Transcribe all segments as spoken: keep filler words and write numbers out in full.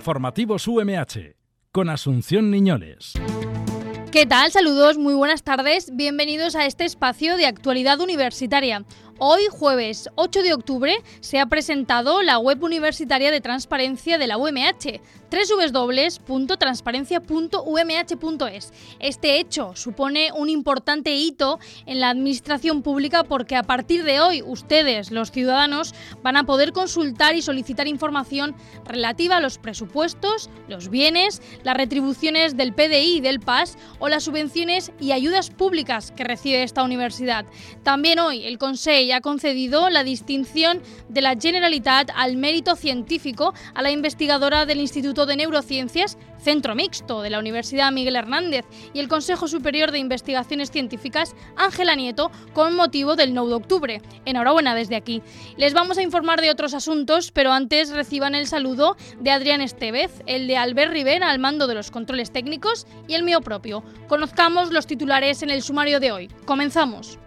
Informativos U M H, con Asunción Niñoles. ¿Qué tal? Saludos, muy buenas tardes. Bienvenidos a este espacio de actualidad universitaria. Hoy, jueves ocho de octubre, se ha presentado la web universitaria de transparencia de la U M H, doble u doble u doble u punto transparencia punto u m h punto es. Este hecho supone un importante hito en la administración pública porque a partir de hoy ustedes, los ciudadanos, van a poder consultar y solicitar información relativa a los presupuestos, los bienes, las retribuciones del P D I y del P A S o las subvenciones y ayudas públicas que recibe esta universidad. También hoy el Consejo ha concedido la distinción de la Generalitat al mérito científico a la investigadora del Instituto de Neurociencias, Centro Mixto de la Universidad Miguel Hernández, y el Consejo Superior de Investigaciones Científicas, Ángela Nieto, con motivo del nueve de octubre. Enhorabuena desde aquí. Les vamos a informar de otros asuntos, pero antes reciban el saludo de Adrián Estevez, el de Albert Rivera al mando de los controles técnicos y el mío propio. Conozcamos los titulares en el sumario de hoy. Comenzamos.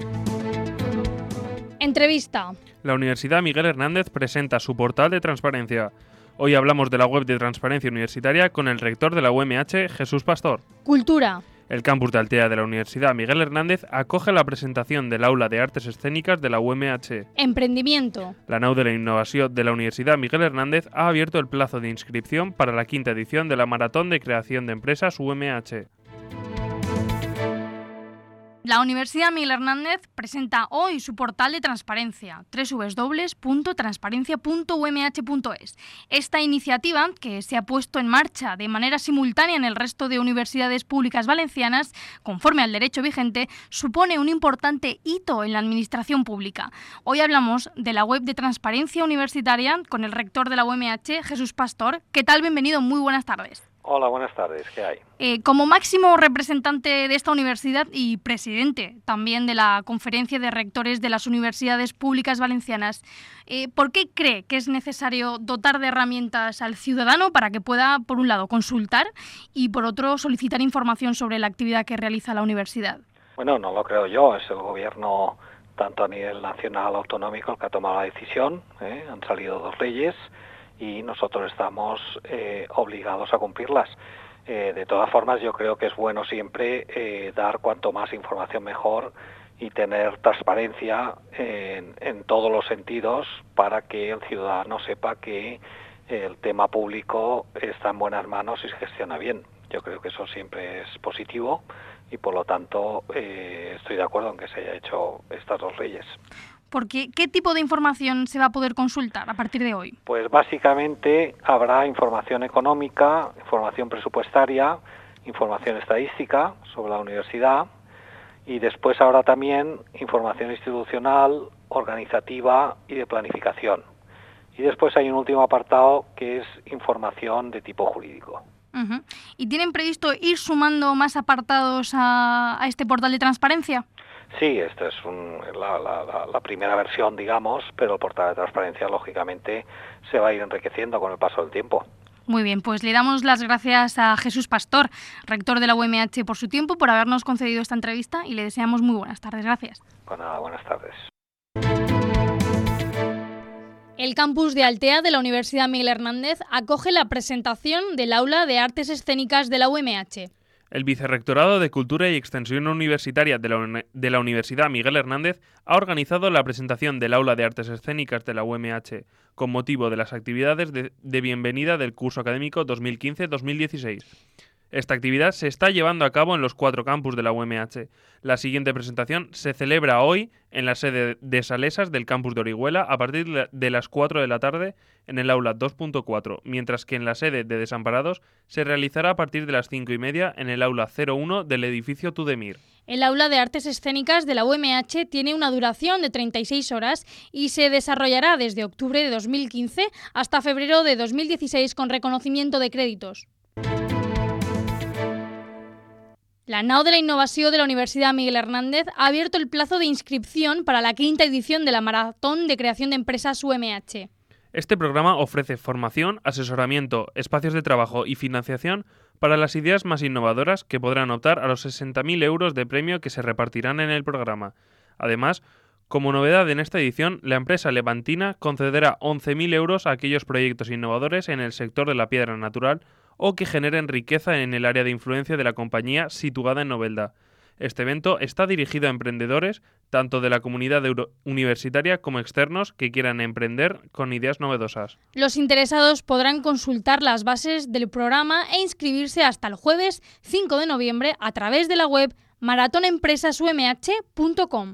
Entrevista. La Universidad Miguel Hernández presenta su portal de transparencia. Hoy hablamos de la web de transparencia universitaria con el rector de la U M H, Jesús Pastor. Cultura. El campus de Altea de la Universidad Miguel Hernández acoge la presentación del Aula de Artes Escénicas de la U M H. Emprendimiento. La nau de la Innovación de la Universidad Miguel Hernández ha abierto el plazo de inscripción para la quinta edición de la Maratón de Creación de Empresas U M H. La Universidad Miguel Hernández presenta hoy su portal de transparencia, doble u doble u doble u punto transparencia punto u m h punto es. Esta iniciativa, que se ha puesto en marcha de manera simultánea en el resto de universidades públicas valencianas, conforme al derecho vigente, supone un importante hito en la administración pública. Hoy hablamos de la web de transparencia universitaria con el rector de la U M H, Jesús Pastor. ¿Qué tal? Bienvenido, muy buenas tardes. Hola, buenas tardes. ¿Qué hay? Eh, como máximo representante de esta universidad y presidente también de la Conferencia de Rectores de las Universidades Públicas Valencianas, eh, ¿por qué cree que es necesario dotar de herramientas al ciudadano para que pueda, por un lado, consultar y, por otro, solicitar información sobre la actividad que realiza la universidad? Bueno, no lo creo yo. Es el gobierno, tanto a nivel nacional autonómico, el que ha tomado la decisión. ¿eh? Han salido dos leyes y nosotros estamos eh, obligados a cumplirlas. Eh, de todas formas, yo creo que es bueno siempre eh, dar cuanto más información mejor y tener transparencia en, en todos los sentidos para que el ciudadano sepa que el tema público está en buenas manos y se gestiona bien. Yo creo que eso siempre es positivo y, por lo tanto, eh, estoy de acuerdo en que se haya hecho estas dos leyes. Porque, ¿qué tipo de información se va a poder consultar a partir de hoy? Pues básicamente habrá información económica, información presupuestaria, información estadística sobre la universidad y después habrá también información institucional, organizativa y de planificación. Y después hay un último apartado que es información de tipo jurídico. Uh-huh. ¿Y tienen previsto ir sumando más apartados a, a este portal de transparencia? Sí, esta es un, la, la, la primera versión, digamos, pero el portal de transparencia, lógicamente, se va a ir enriqueciendo con el paso del tiempo. Muy bien, pues le damos las gracias a Jesús Pastor, rector de la U M H, por su tiempo, por habernos concedido esta entrevista y le deseamos muy buenas tardes. Gracias. Pues nada, buenas tardes. El campus de Altea de la Universidad Miguel Hernández acoge la presentación del Aula de Artes Escénicas de la U M H. El Vicerrectorado de Cultura y Extensión Universitaria de la, de la Universidad Miguel Hernández ha organizado la presentación del Aula de Artes Escénicas de la U M H con motivo de las actividades de, de bienvenida del curso académico dos mil quince dos mil dieciséis. Esta actividad se está llevando a cabo en los cuatro campus de la U M H. La siguiente presentación se celebra hoy en la sede de Salesas del campus de Orihuela a partir de las cuatro de la tarde en el aula dos punto cuatro, mientras que en la sede de Desamparados se realizará a partir de las cinco y media en el aula cero uno del edificio Tudemir. El Aula de Artes Escénicas de la U M H tiene una duración de treinta y seis horas y se desarrollará desde octubre de dos mil quince hasta febrero de dos mil dieciséis con reconocimiento de créditos. La nau de la Innovación de la Universidad Miguel Hernández ha abierto el plazo de inscripción para la quinta edición de la Maratón de Creación de Empresas U M H. Este programa ofrece formación, asesoramiento, espacios de trabajo y financiación para las ideas más innovadoras que podrán optar a los sesenta mil euros de premio que se repartirán en el programa. Además, Como novedad en esta edición, la empresa levantina concederá once mil euros a aquellos proyectos innovadores en el sector de la piedra natural o que generen riqueza en el área de influencia de la compañía situada en Novelda. Este evento está dirigido a emprendedores, tanto de la comunidad euro- universitaria como externos, que quieran emprender con ideas novedosas. Los interesados podrán consultar las bases del programa e inscribirse hasta el jueves cinco de noviembre a través de la web maratón empresas u m h punto com.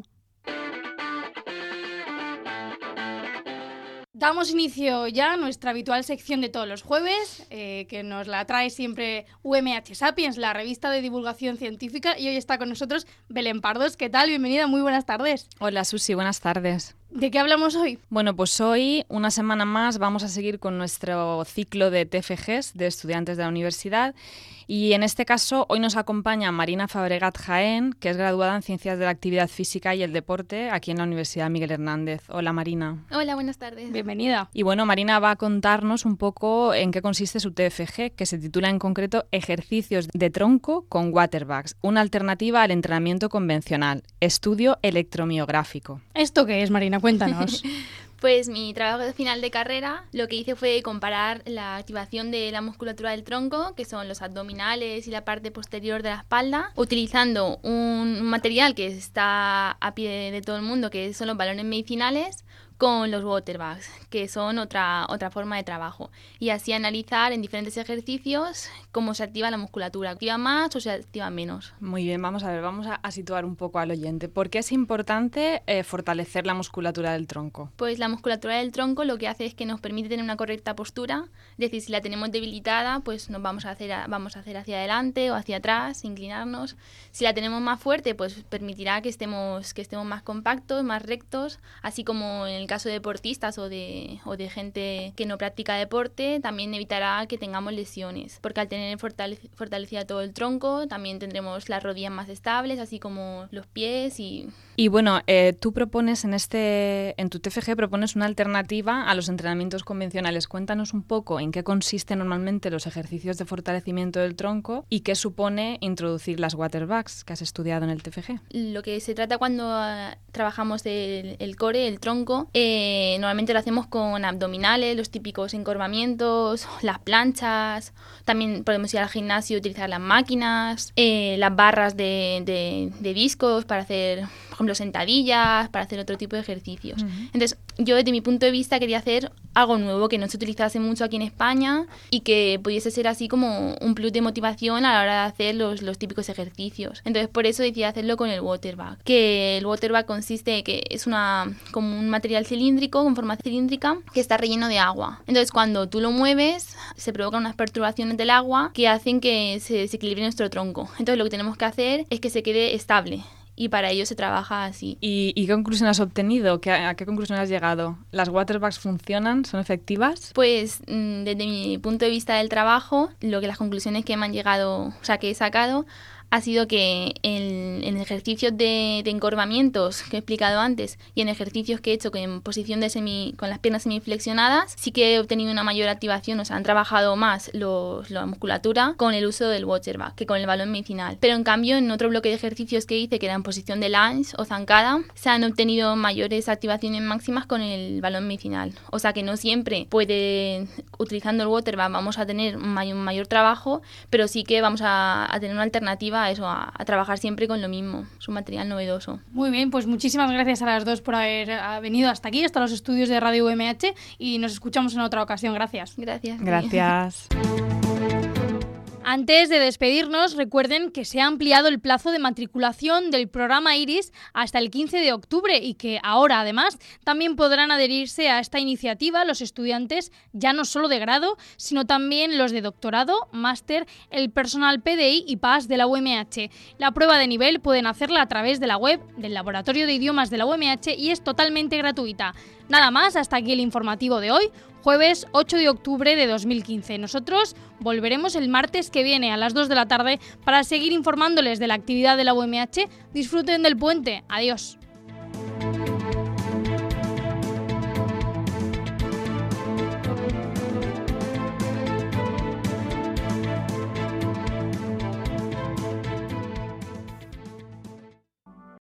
Damos inicio ya a nuestra habitual sección de todos los jueves, eh, que nos la trae siempre U M H Sapiens, la revista de divulgación científica, y hoy está con nosotros Belén Pardos. ¿Qué tal? Bienvenida, muy buenas tardes. Hola Susi, buenas tardes. ¿De qué hablamos hoy? Bueno, pues hoy, una semana más, vamos a seguir con nuestro ciclo de T F Gs, de estudiantes de la universidad. Y en este caso, hoy nos acompaña Marina Fabregat Jaén, que es graduada en Ciencias de la Actividad Física y el Deporte aquí en la Universidad Miguel Hernández. Hola, Marina. Hola, buenas tardes. Bienvenida. Y bueno, Marina va a contarnos un poco en qué consiste su T F G, que se titula en concreto Ejercicios de tronco con waterbags, una alternativa al entrenamiento convencional, estudio electromiográfico. ¿Esto qué es, Marina? Cuéntanos. Pues mi trabajo de final de carrera lo que hice fue comparar la activación de la musculatura del tronco, que son los abdominales y la parte posterior de la espalda, utilizando un material que está a pie de todo el mundo, que son los balones medicinales, con los waterbags, que son otra, otra forma de trabajo. Y así analizar en diferentes ejercicios cómo se activa la musculatura, activa más o se activa menos. Muy bien, vamos a ver, vamos a, a situar un poco al oyente. ¿Por qué es importante eh, fortalecer la musculatura del tronco? Pues la musculatura del tronco lo que hace es que nos permite tener una correcta postura, es decir, si la tenemos debilitada, pues nos vamos a hacer, a, vamos a hacer hacia adelante o hacia atrás, inclinarnos. Si la tenemos más fuerte, pues permitirá que estemos, que estemos más compactos, más rectos, así como en el caso de deportistas o de, o de gente que no practica deporte, también evitará que tengamos lesiones, porque al tener fortalec- fortalecida todo el tronco, también tendremos las rodillas más estables, así como los pies y... Y bueno, eh, tú propones en este, en tu T F G propones una alternativa a los entrenamientos convencionales. Cuéntanos un poco en qué consisten normalmente los ejercicios de fortalecimiento del tronco y qué supone introducir las waterbags que has estudiado en el T F G. Lo que se trata cuando uh, trabajamos el, el core, el tronco, eh, normalmente lo hacemos con abdominales, los típicos encorvamientos, las planchas, también podemos ir al gimnasio y utilizar las máquinas, eh, las barras de, de, de discos para hacer, por ejemplo, sentadillas, para hacer otro tipo de ejercicios. Uh-huh. Entonces, yo desde mi punto de vista quería hacer algo nuevo que no se utilizase mucho aquí en España y que pudiese ser así como un plus de motivación a la hora de hacer los, los típicos ejercicios. Entonces, por eso decidí hacerlo con el waterbag, que el waterbag consiste que es una como un material cilíndrico, con forma cilíndrica, que está relleno de agua. Entonces, cuando tú lo mueves, se provocan unas perturbaciones del agua que hacen que se desequilibre nuestro tronco. Entonces, lo que tenemos que hacer es que se quede estable. Y para ello se trabaja así. ¿Y, y qué conclusión has obtenido? ¿Qué, ¿A qué conclusión has llegado? ¿Las waterbags funcionan? ¿Son efectivas? Pues desde mi punto de vista del trabajo, lo que las conclusiones que me han llegado, o sea, que he sacado, ha sido que en, en ejercicios de, de encorvamientos que he explicado antes y en ejercicios que he hecho en posición de semi, con las piernas semiflexionadas, sí que he obtenido una mayor activación, o sea, han trabajado más los, la musculatura con el uso del waterbag que con el balón medicinal. Pero en cambio, en otro bloque de ejercicios que hice, que era en posición de lunge o zancada, se han obtenido mayores activaciones máximas con el balón medicinal. O sea que no siempre puede, utilizando el waterbag vamos a tener un mayor, un mayor trabajo, pero sí que vamos a, a tener una alternativa a eso, a, a trabajar siempre con lo mismo. Es un material novedoso. Muy bien, pues muchísimas gracias a las dos por haber venido hasta aquí, hasta los estudios de Radio U M H, y nos escuchamos en otra ocasión. Gracias. Gracias. Gracias. Antes de despedirnos, recuerden que se ha ampliado el plazo de matriculación del programa IRIS hasta el quince de octubre y que ahora, además, también podrán adherirse a esta iniciativa los estudiantes ya no solo de grado, sino también los de doctorado, máster, el personal P D I y P A S de la U M H. La prueba de nivel pueden hacerla a través de la web del Laboratorio de Idiomas de la U M H y es totalmente gratuita. Nada más, hasta aquí el informativo de hoy, jueves ocho de octubre de dos mil quince. Nosotros volveremos el martes que viene a las dos de la tarde para seguir informándoles de la actividad de la U M H. Disfruten del puente. Adiós.